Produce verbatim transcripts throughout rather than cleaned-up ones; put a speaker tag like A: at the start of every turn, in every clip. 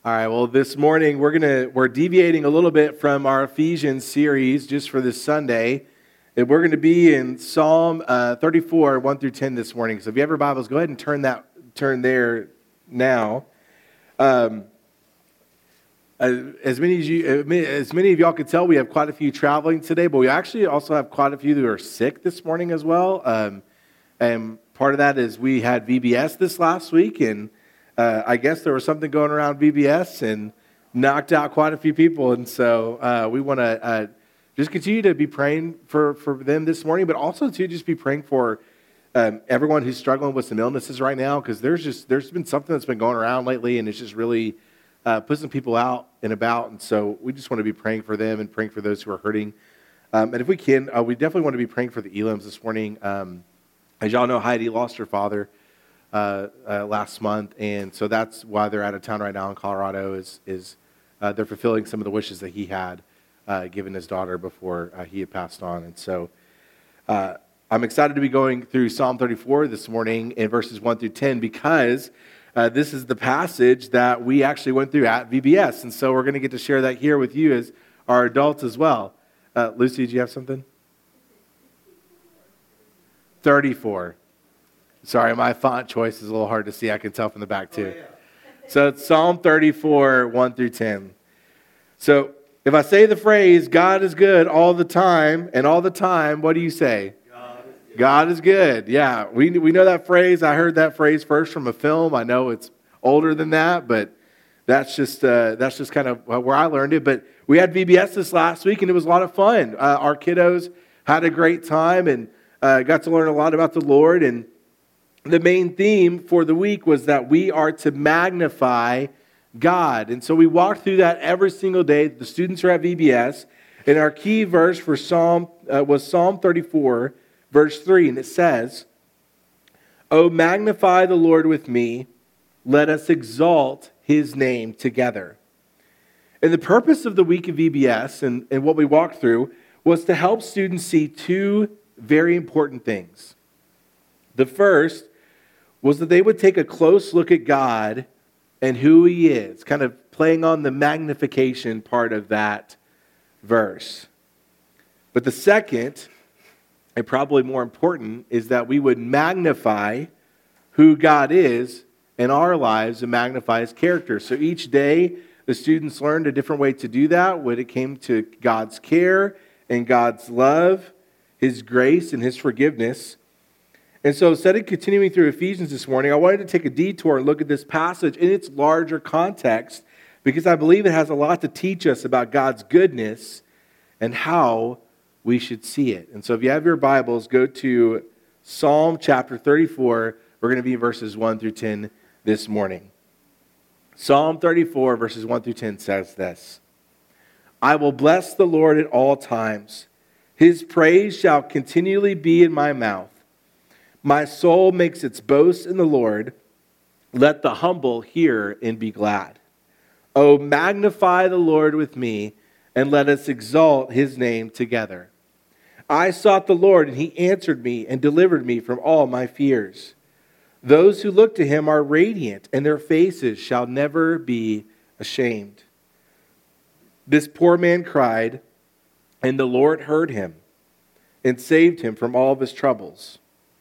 A: All right, well, this morning we're gonna we're deviating a little bit from our Ephesians series just for this Sunday. And we're going to be in Psalm uh, thirty-four, one through ten this morning. So if you have your Bibles, go ahead and turn that turn there now. Um, as many as you, as many of y'all could tell, we have quite a few traveling today, but we actually also have quite a few who are sick this morning as well. Um, and part of that is we had V B S this last week, and Uh, I guess there was something going around V B S and knocked out quite a few people. And so uh, we want to uh, just continue to be praying for, for them this morning, but also to just be praying for um, everyone who's struggling with some illnesses right now, because there's just there's been something that's been going around lately, and it's just really uh, putting people out and about. And so we just want to be praying for them and praying for those who are hurting. Um, and if we can, uh, we definitely want to be praying for the Elims this morning. Um, as y'all know, Heidi lost her father Uh, uh, last month, and so that's why they're out of town right now in Colorado. Is is uh, they're fulfilling some of the wishes that he had uh, given his daughter before uh, he had passed on. And so uh, I'm excited to be going through Psalm thirty-four this morning in verses one through ten, because uh, this is the passage that we actually went through at V B S, and so we're going to get to share that here with you as our adults as well. Uh, Lucy, do you have something? thirty-four. Sorry, my font choice is a little hard to see. I can tell from the back too. Oh, yeah. So it's Psalm thirty-four, one through ten. So if I say the phrase, God is good all the time, and all the time, what do you say? God is good. God is good. Yeah, we, we know that phrase. I heard that phrase first from a film. I know it's older than that, but that's just uh, that's just kind of where I learned it. But we had V B S this last week, and it was a lot of fun. Uh, our kiddos had a great time and uh, got to learn a lot about the Lord. And the main theme for the week was that we are to magnify God. And so we walked through that every single day. The students are at V B S. And our key verse for Psalm uh, was Psalm thirty-four, verse three. And it says, "Oh, magnify the Lord with me. Let us exalt his name together." And the purpose of the week of V B S and, and what we walked through was to help students see two very important things. The first was that they would take a close look at God and who he is, kind of playing on the magnification part of that verse. But the second, and probably more important, is that we would magnify who God is in our lives and magnify his character. So each day, the students learned a different way to do that when it came to God's care and God's love, his grace and his forgiveness. And so instead of continuing through Ephesians this morning, I wanted to take a detour and look at this passage in its larger context, because I believe it has a lot to teach us about God's goodness and how we should see it. And so if you have your Bibles, go to Psalm chapter thirty-four. We're going to be in verses one through ten this morning. Psalm thirty-four, verses one through ten says this: "I will bless the Lord at all times. His praise shall continually be in my mouth. My soul makes its boast in the Lord. Let the humble hear and be glad. Oh, magnify the Lord with me, and let us exalt his name together. I sought the Lord, and he answered me and delivered me from all my fears. Those who look to him are radiant, and their faces shall never be ashamed. This poor man cried, and the Lord heard him and saved him from all of his troubles.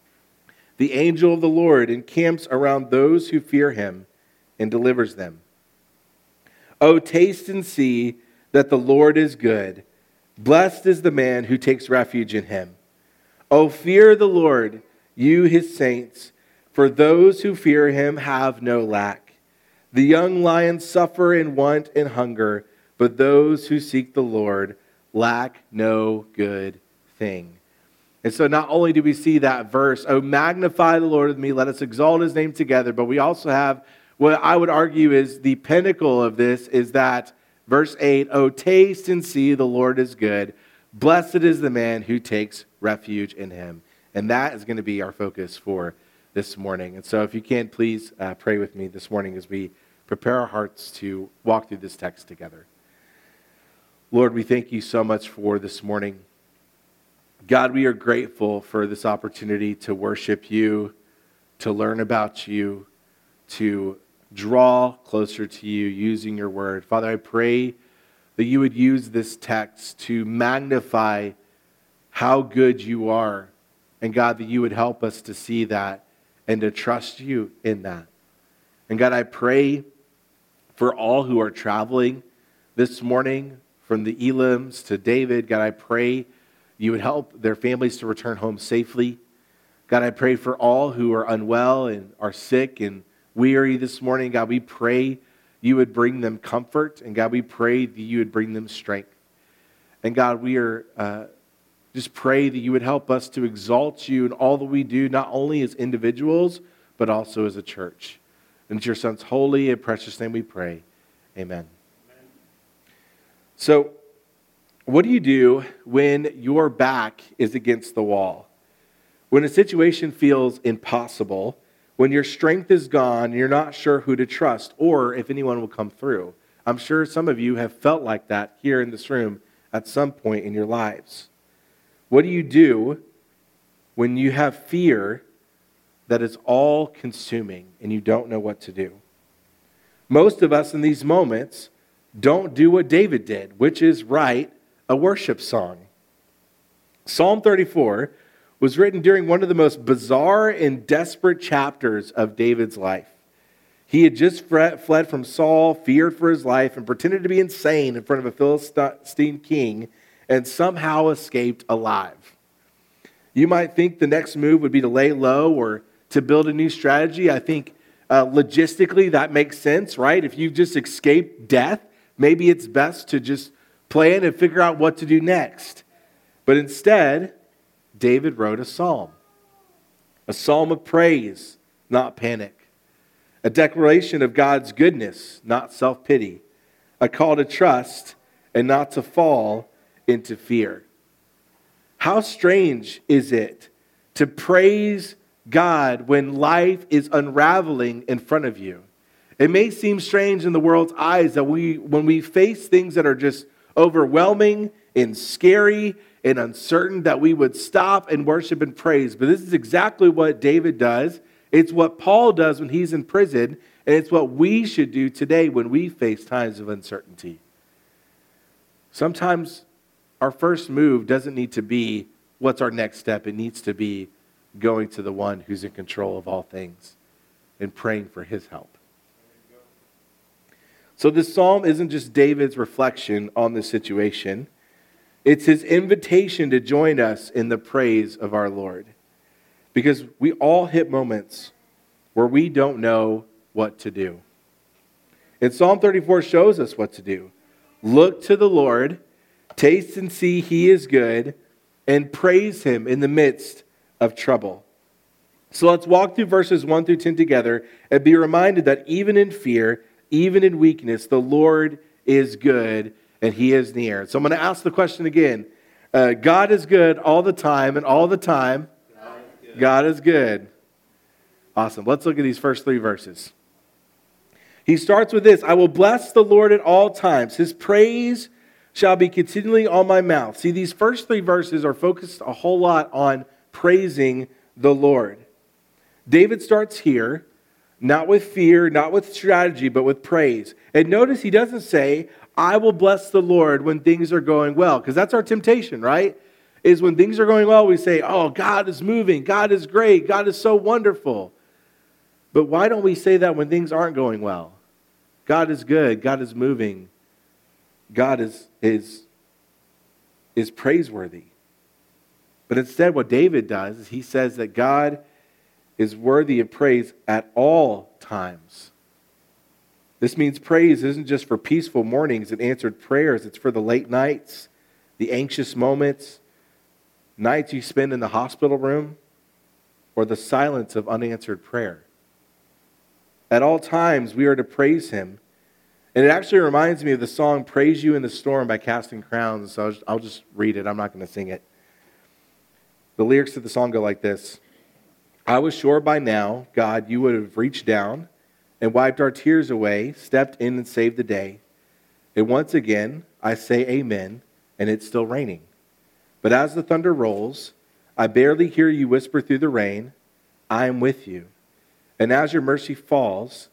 A: The angel of the Lord encamps around those who fear him and delivers them. Oh, taste and see that the Lord is good. Blessed is the man who takes refuge in him. Oh, fear the Lord, you his saints, for those who fear him have no lack. The young lions suffer in want and hunger, but those who seek the Lord lack no good thing." And so not only do we see that verse, "Oh, magnify the Lord with me, let us exalt his name together," but we also have what I would argue is the pinnacle of this, is that verse eight, "Oh, taste and see the Lord is good. Blessed is the man who takes refuge in him." And that is going to be our focus for this morning. And so if you can, please uh, pray with me this morning as we prepare our hearts to walk through this text together. Lord, we thank you so much for this morning. God, we are grateful for this opportunity to worship you, to learn about you, to draw closer to you using your word. Father, I pray that you would use this text to magnify how good you are. And God, that you would help us to see that and to trust you in that. And God, I pray for all who are traveling this morning, from the Elims to David. God, I pray you would help their families to return home safely. God, I pray for all who are unwell and are sick and weary this morning. God, we pray you would bring them comfort. And God, we pray that you would bring them strength. And God, we are uh, just pray that you would help us to exalt you in all that we do, not only as individuals, but also as a church. In your Son's holy and precious name we pray. Amen. Amen. So, what do you do when your back is against the wall? When a situation feels impossible, when your strength is gone and you're not sure who to trust or if anyone will come through. I'm sure some of you have felt like that here in this room at some point in your lives. What do you do when you have fear that is all consuming and you don't know what to do? Most of us in these moments don't do what David did, which is write a worship song. Psalm thirty-four was written during one of the most bizarre and desperate chapters of David's life. He had just fled from Saul, feared for his life, and pretended to be insane in front of a Philistine king, and somehow escaped alive. You might think the next move would be to lay low or to build a new strategy. I think uh, logistically that makes sense, right? If you've just escaped death, maybe it's best to just plan and figure out what to do next. But instead, David wrote a psalm. A psalm of praise, not panic. A declaration of God's goodness, not self-pity. A call to trust and not to fall into fear. How strange is it to praise God when life is unraveling in front of you? It may seem strange in the world's eyes that we, when we face things that are just overwhelming and scary and uncertain, that we would stop and worship and praise. But this is exactly what David does. It's what Paul does when he's in prison, and it's what we should do today when we face times of uncertainty. Sometimes our first move doesn't need to be what's our next step. It needs to be going to the one who's in control of all things and praying for his help. So this psalm isn't just David's reflection on the situation. It's his invitation to join us in the praise of our Lord. Because we all hit moments where we don't know what to do. And Psalm thirty-four shows us what to do. Look to the Lord, taste and see he is good, and praise him in the midst of trouble. So let's walk through verses one through ten together and be reminded that even in fear, even in weakness, the Lord is good and he is near. So I'm going to ask the question again. Uh, God is good all the time, and all the time, God is good. God is good. Awesome. Let's look at these first three verses. He starts with this: I will bless the Lord at all times. His praise shall be continually on my mouth. See, these first three verses are focused a whole lot on praising the Lord. David starts here, not with fear, not with strategy, but with praise. And notice he doesn't say, I will bless the Lord when things are going well, because that's our temptation, right? Is when things are going well, we say, oh, God is moving, God is great, God is so wonderful. But why don't we say that when things aren't going well? God is good, God is moving, God is, is, is praiseworthy. But instead what David does is he says that God is worthy of praise at all times. This means praise isn't just for peaceful mornings and answered prayers. It's for the late nights, the anxious moments, nights you spend in the hospital room, or the silence of unanswered prayer. At all times, we are to praise him. And it actually reminds me of the song Praise You in the Storm by Casting Crowns. So I'll just, I'll just read it. I'm not going to sing it. The lyrics to the song go like this. I was sure by now, God, you would have reached down and wiped our tears away, stepped in and saved the day. And once again, I say amen, and it's still raining. But as the thunder rolls, I barely hear you whisper through the rain, I am with you. And as your mercy falls,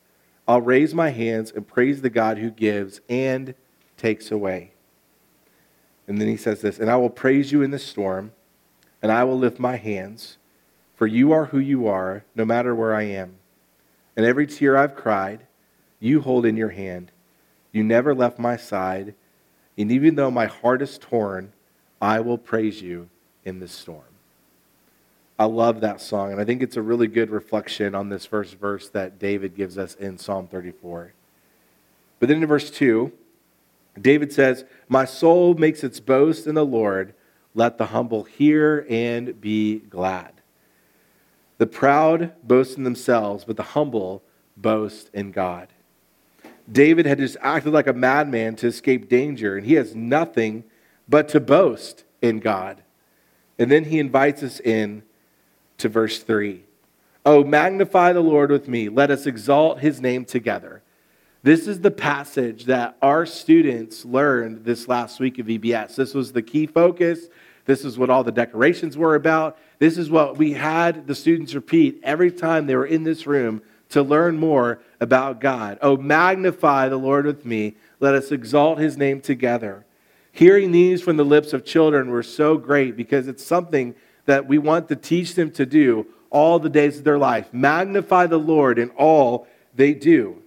A: I'll raise my hands and praise the God who gives and takes away. And then he says this, and I will praise you in the storm, and I will lift my hands, for you are who you are, no matter where I am. And every tear I've cried, you hold in your hand. You never left my side, and even though my heart is torn, I will praise you in the storm. I love that song, and I think it's a really good reflection on this first verse that David gives us in Psalm thirty-four. But then in verse two, David says, my soul makes its boast in the Lord. Let the humble hear and be glad. The proud boast in themselves, but the humble boast in God. David had just acted like a madman to escape danger, and he has nothing but to boast in God. And then he invites us in to verse three. Oh, magnify the Lord with me. Let us exalt his name together. This is the passage that our students learned this last week of E B S. This was the key focus. This is what all the decorations were about. This is what we had the students repeat every time they were in this room to learn more about God. Oh, magnify the Lord with me. Let us exalt his name together. Hearing these from the lips of children were so great because it's something that we want to teach them to do all the days of their life. Magnify the Lord in all they do.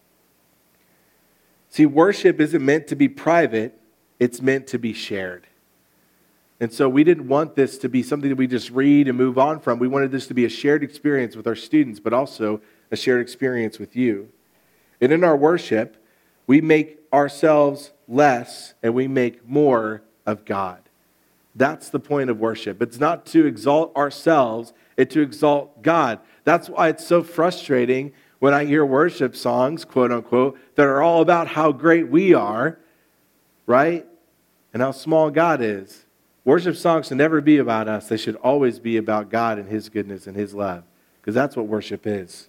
A: See, worship isn't meant to be private. It's meant to be shared. And so we didn't want this to be something that we just read and move on from. We wanted this to be a shared experience with our students, but also a shared experience with you. And in our worship, we make ourselves less and we make more of God. That's the point of worship. It's not to exalt ourselves, it's to exalt God. That's why it's so frustrating when I hear worship songs, quote unquote, that are all about how great we are, right? And how small God is. Worship songs should never be about us. They should always be about God and his goodness and his love. Because that's what worship is.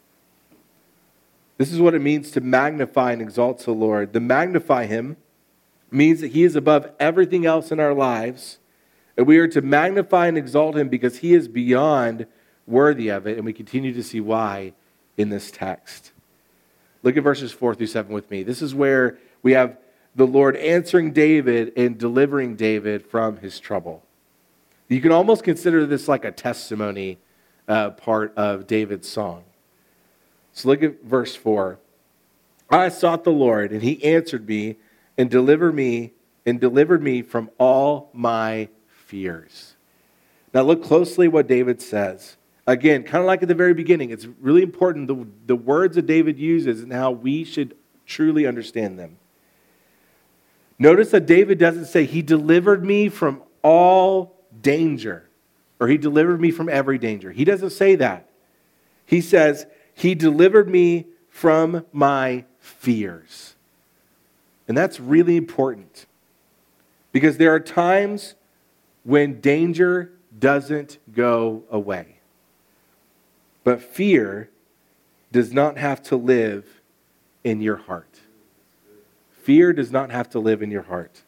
A: This is what it means to magnify and exalt the Lord. To magnify him means that he is above everything else in our lives. And we are to magnify and exalt him because he is beyond worthy of it. And we continue to see why in this text. Look at verses four through seven with me. This is where we have the Lord answering David and delivering David from his trouble. You can almost consider this like a testimony uh, part of David's song. So look at verse four. I sought the Lord, and he answered me and delivered me and delivered me from all my fears. Now look closely what David says. Again, kind of like at the very beginning, it's really important the, the words that David uses and how we should truly understand them. Notice that David doesn't say, he delivered me from all danger, or he delivered me from every danger. He doesn't say that. He says, he delivered me from my fears. And that's really important because there are times when danger doesn't go away. But fear does not have to live in your heart. Fear does not have to live in your heart.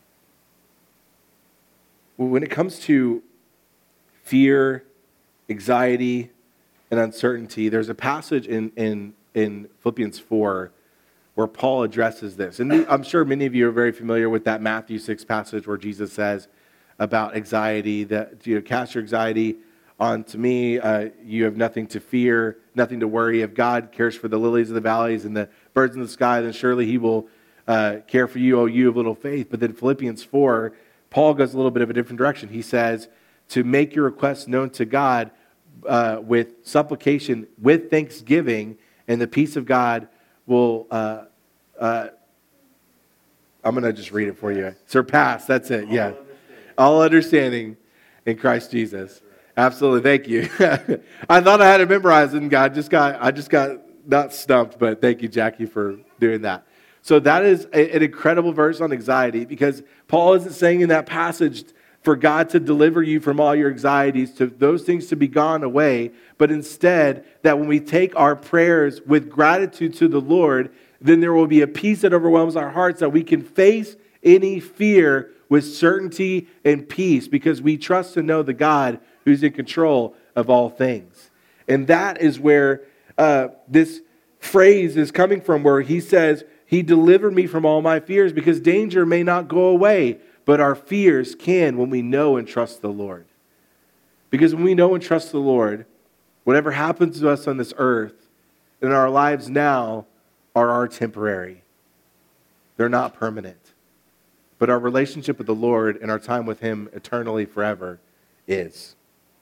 A: When it comes to fear, anxiety, and uncertainty, there's a passage in, in, in Philippians four where Paul addresses this. And I'm sure many of you are very familiar with that Matthew six passage where Jesus says about anxiety, that you know, cast your anxiety onto me. Uh, you have nothing to fear, nothing to worry. If God cares for the lilies of the valleys and the birds in the sky, then surely he will uh, care for you, oh, you of little faith. But then Philippians four, Paul goes a little bit of a different direction. He says to make your requests known to God uh, with supplication, with thanksgiving, and the peace of God will, uh, uh, I'm going to just read it for you. Surpass, that's it, yeah. All understanding, All understanding in Christ Jesus. Absolutely, thank you. I thought I had it memorized, and God just got, I just got not stumped, but thank you, Jackie, for doing that. So that is a, an incredible verse on anxiety, because Paul isn't saying in that passage for God to deliver you from all your anxieties, to those things to be gone away, but instead that when we take our prayers with gratitude to the Lord, then there will be a peace that overwhelms our hearts, that we can face any fear with certainty and peace, because we trust and know the God who's in control of all things. And that is where uh, this phrase is coming from, where he says, he delivered me from all my fears, because danger may not go away, but our fears can when we know and trust the Lord. Because when we know and trust the Lord, whatever happens to us on this earth, in our lives now, are our temporary. They're not permanent. But our relationship with the Lord and our time with him eternally forever is.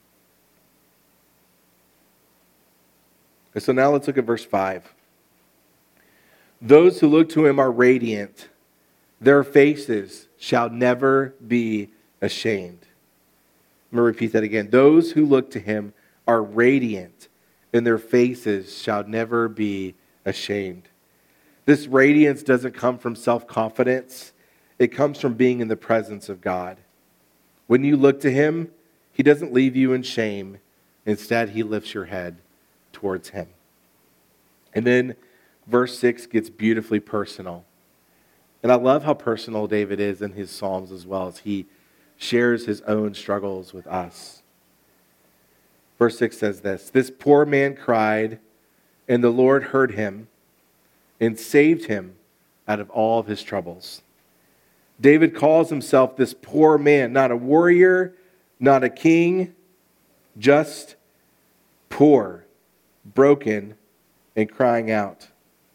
A: And so now let's look at verse five. Those who look to him are radiant. Their faces shall never be ashamed. I'm going to repeat that again. Those who look to him are radiant, and their faces shall never be ashamed. This radiance doesn't come from self-confidence. It comes from being in the presence of God. When you look to him, he doesn't leave you in shame. Instead, he lifts your head towards him. And then verse six gets beautifully personal. And I love how personal David is in his Psalms as well, as he shares his own struggles with us. Verse six says this, "This poor man cried, and the Lord heard him and saved him out of all of his troubles." David calls himself this poor man, not a warrior, not a king, just poor, broken, and crying out.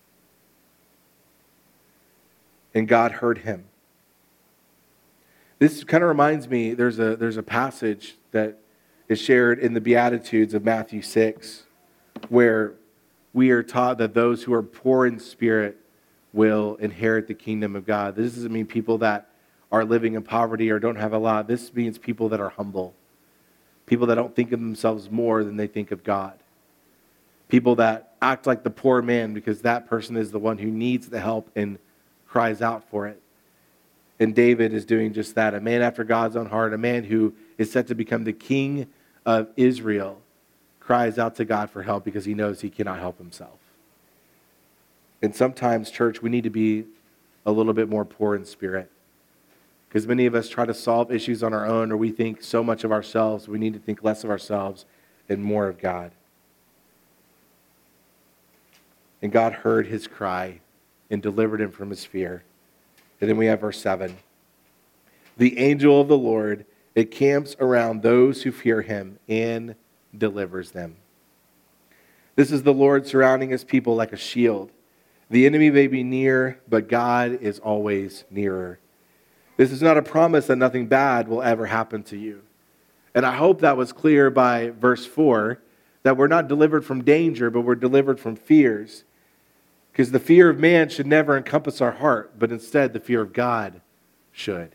A: And God heard him. This kind of reminds me, there's a, there's a passage that is shared in the Beatitudes of Matthew six, where we are taught that those who are poor in spirit will inherit the kingdom of God. This doesn't mean people that are living in poverty or don't have a lot. This means people that are humble. People that don't think of themselves more than they think of God. People that act like the poor man because that person is the one who needs the help and cries out for it. And David is doing just that. A man after God's own heart, a man who is set to become the king of Israel, cries out to God for help because he knows he cannot help himself. And sometimes, church, we need to be a little bit more poor in spirit. Because many of us try to solve issues on our own, or we think so much of ourselves. We need to think less of ourselves and more of God. And God heard his cry and delivered him from his fear. And then we have verse seven. "The angel of the Lord encamps around those who fear him and delivers them." This is the Lord surrounding his people like a shield. The enemy may be near, but God is always nearer. This is not a promise that nothing bad will ever happen to you. And I hope that was clear by verse four, that we're not delivered from danger, but we're delivered from fears. Because the fear of man should never encompass our heart, but instead the fear of God should.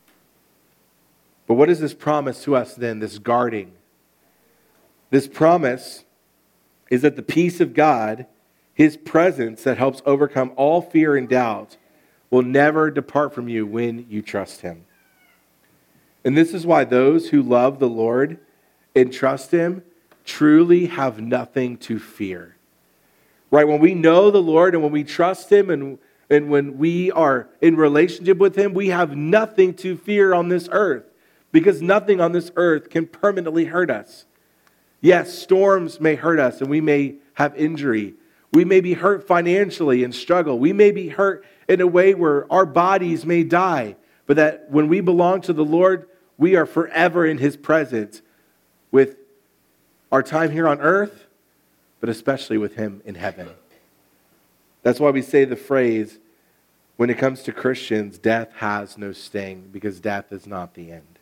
A: But what is this promise to us then, this guarding? This promise is that the peace of God, his presence that helps overcome all fear and doubt, will never depart from you when you trust him. And this is why those who love the Lord and trust him truly have nothing to fear. Right? When we know the Lord and when we trust him and, and when we are in relationship with him, we have nothing to fear on this earth, because nothing on this earth can permanently hurt us. Yes, storms may hurt us and we may have injury. We may be hurt financially and struggle. We may be hurt in a way where our bodies may die. But that when we belong to the Lord, we are forever in his presence with our time here on earth, but especially with him in heaven. That's why we say the phrase, when it comes to Christians, death has no sting, because death is not the end.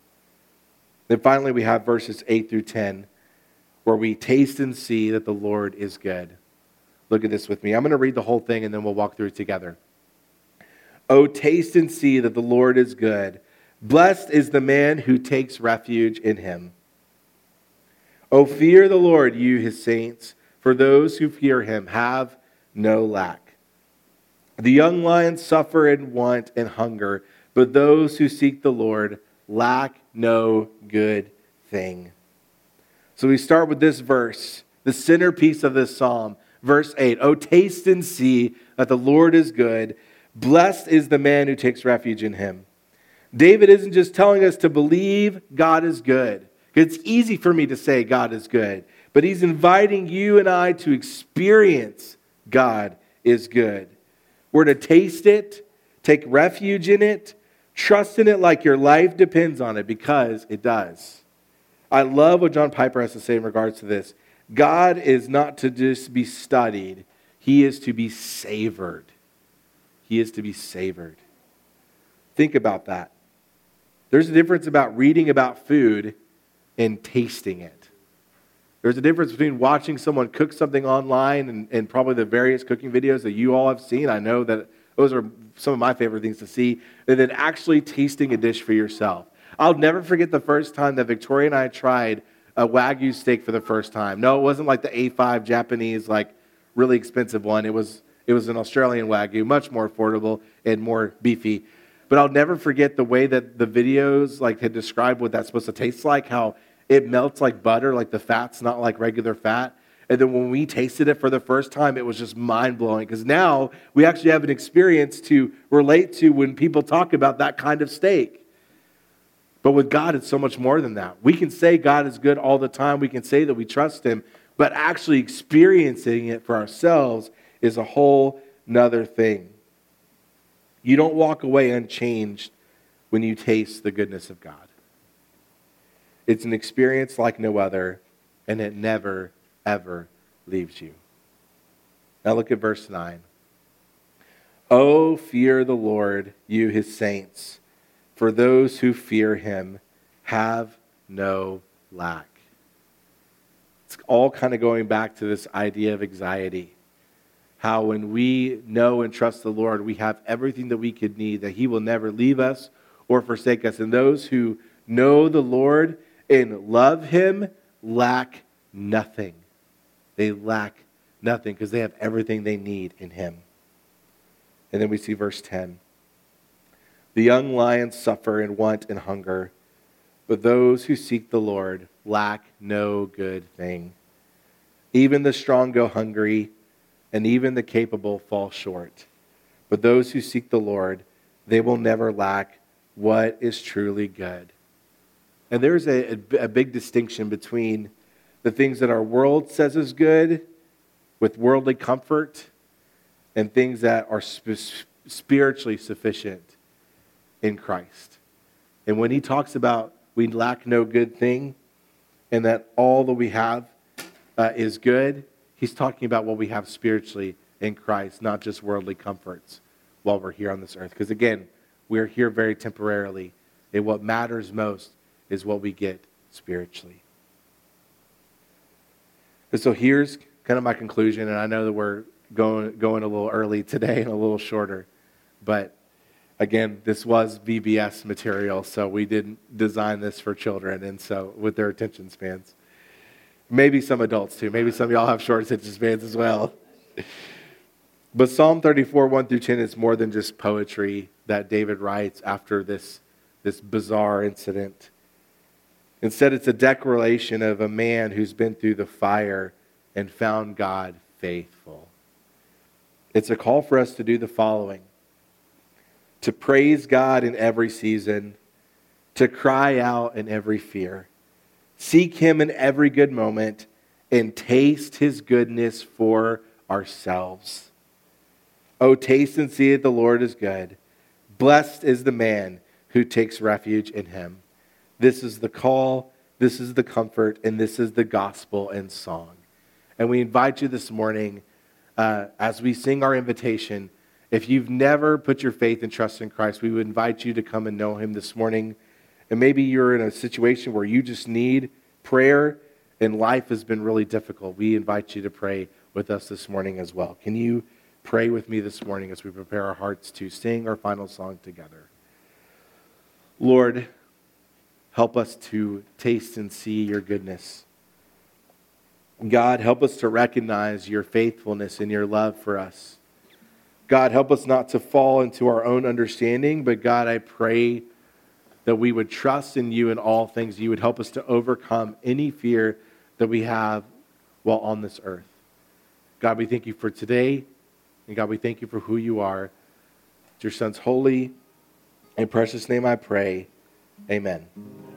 A: Then finally we have verses eight through ten, where we taste and see that the Lord is good. Look at this with me. I'm going to read the whole thing and then we'll walk through it together. "Oh, taste and see that the Lord is good. Blessed is the man who takes refuge in him. Oh, fear the Lord, you his saints, for those who fear him have no lack. The young lions suffer in want and hunger, but those who seek the Lord lack no good thing." So we start with this verse, the centerpiece of this psalm. Verse eight, "Oh, taste and see that the Lord is good. Blessed is the man who takes refuge in him." David isn't just telling us to believe God is good. It's easy for me to say God is good, but he's inviting you and I to experience God is good. We're to taste it, take refuge in it, trust in it like your life depends on it, because it does. I love what John Piper has to say in regards to this. God is not to just be studied. He is to be savored. He is to be savored. Think about that. There's a difference about reading about food and tasting it. There's a difference between watching someone cook something online and, and probably the various cooking videos that you all have seen. I know that those are some of my favorite things to see. And then actually tasting a dish for yourself. I'll never forget the first time that Victoria and I tried a Wagyu steak for the first time. No, it wasn't like the A five Japanese, like really expensive one. It was it was an Australian Wagyu, much more affordable and more beefy. But I'll never forget the way that the videos like had described what that's supposed to taste like, how it melts like butter, like the fat's not like regular fat. And then when we tasted it for the first time, it was just mind-blowing, because now we actually have an experience to relate to when people talk about that kind of steak. But with God, it's so much more than that. We can say God is good all the time. We can say that we trust Him, but actually experiencing it for ourselves is a whole nother thing. You don't walk away unchanged when you taste the goodness of God. It's an experience like no other, and it never, ever leaves you. Now look at verse nine. Oh, fear the Lord, you His saints, for those who fear Him have no lack. It's all kind of going back to this idea of anxiety. How when we know and trust the Lord, we have everything that we could need, that He will never leave us or forsake us. And those who know the Lord and love Him lack nothing. They lack nothing because they have everything they need in Him. And then we see verse ten. The young lions suffer and want and hunger, but those who seek the Lord lack no good thing. Even the strong go hungry, and even the capable fall short. But those who seek the Lord, they will never lack what is truly good. And there's a, a, a big distinction between the things that our world says is good, with worldly comfort, and things that are sp- spiritually sufficient in Christ. And when He talks about we lack no good thing, and that all that we have uh, is good, He's talking about what we have spiritually in Christ, not just worldly comforts while we're here on this earth. Because again, we're here very temporarily, and what matters most is what we get spiritually. And so here's kind of my conclusion, and I know that we're going going a little early today and a little shorter, but again, this was V B S material, so we didn't design this for children, and so with their attention spans. Maybe some adults too. Maybe some of y'all have short attention spans as well. But Psalm thirty-four, one through ten is more than just poetry that David writes after this, this bizarre incident. Instead, it's a declaration of a man who's been through the fire and found God faithful. It's a call for us to do the following: to praise God in every season, to cry out in every fear, seek Him in every good moment, and taste His goodness for ourselves. Oh, taste and see that the Lord is good. Blessed is the man who takes refuge in Him. This is the call, this is the comfort, and this is the gospel and song. And we invite you this morning, uh, as we sing our invitation, if you've never put your faith and trust in Christ, we would invite you to come and know Him this morning. And maybe you're in a situation where you just need prayer and life has been really difficult. We invite you to pray with us this morning as well. Can you pray with me this morning as we prepare our hearts to sing our final song together? Lord, help us to taste and see your goodness. God, help us to recognize your faithfulness and your love for us. God, help us not to fall into our own understanding, but God, I pray that we would trust in you in all things. You would help us to overcome any fear that we have while on this earth. God, we thank you for today, and God, we thank you for who you are. It's your Son's holy and precious name I pray. Amen.